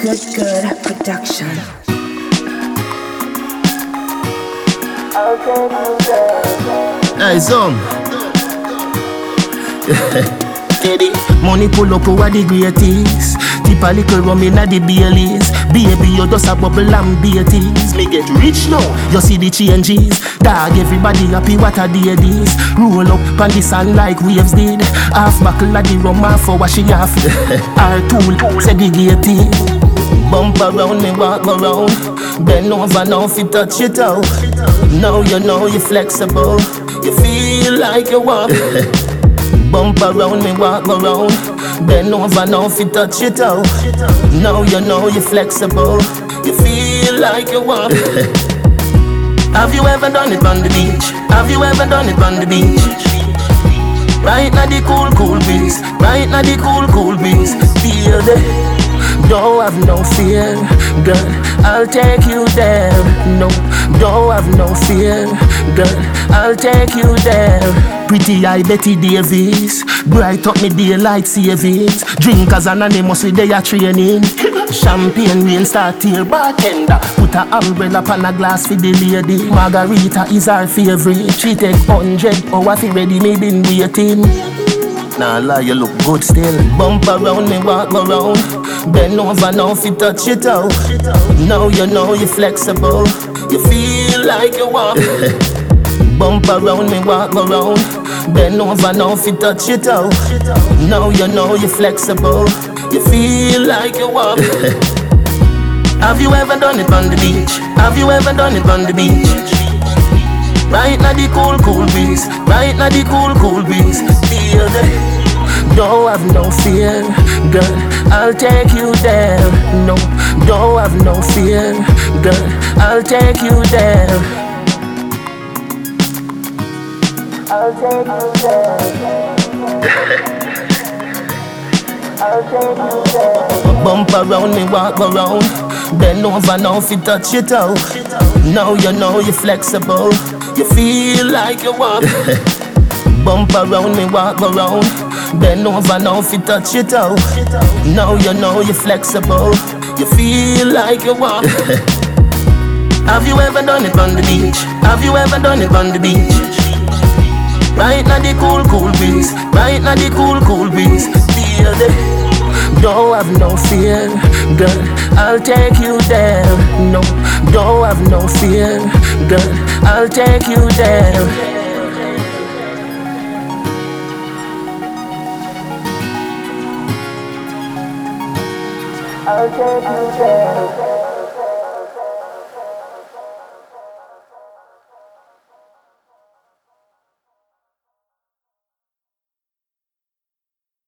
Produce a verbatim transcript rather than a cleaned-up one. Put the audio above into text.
Good Good Production. Hey, son. Steady. Money pull up over the greatest. Tip a little rum inna the Baileys. Baby, you just a bubble and beaties. Me get rich now, you see the changes. Dog, everybody happy, what a day this. Roll up on the sun like waves did. Half buckle of the rum, half for wash it off. Our tool, segregated. Bump around, me walk around. Bend over now, if you touch it out. Now you know you're flexible. You feel like you walk. Bump around, me walk around. Bend over now, if you touch it out. Now you know you're flexible. You feel like you walk. Have you ever done it on the beach? Have you ever done it on the beach? Right now the cool, cool breeze. Right now the cool, cool breeze. Feel the. Don't have no fear, girl, I'll take you there. No, don't have no fear, girl, I'll take you there. Pretty eye Betty Davis, bright up me daylight savings. Drinkers anonymously they are training. Champagne rain start here, bartender put a umbrella on a glass for the lady. Margarita is our favorite. She take hundred hours fi ready, me been waiting. Nah lie, you look good still. Bump around, me walk around. Bend over now, if you touch it out. Now you know you're flexible. You feel like you walk. Bump around, me walk around. Bend over now, if you touch it out. Now you know you're flexible. You feel like you walk. Have you ever done it on the beach? Have you ever done it on the beach? Right now the cool, cool breeze. Right now the cool, cool breeze. Feel the. Don't have no fear, girl, I'll take you there. No, don't have no fear, girl, I'll take you there. I'll take you there. I'll take you there. Bump around, me walk around. Bend over now, if you touch it out. Now you know you're flexible. You feel like you walk. Bump around, me walk around. Bend over now, if you touch it out. Now you know you're flexible. You feel like you walk. Have you ever done it on the beach? Have you ever done it on the beach? Right now the cool, cool breeze. Right now the cool, cool breeze. Feel the. Don't have no fear, girl, I'll take you there. No, don't have no fear, girl, I'll take you there. I'll take you there.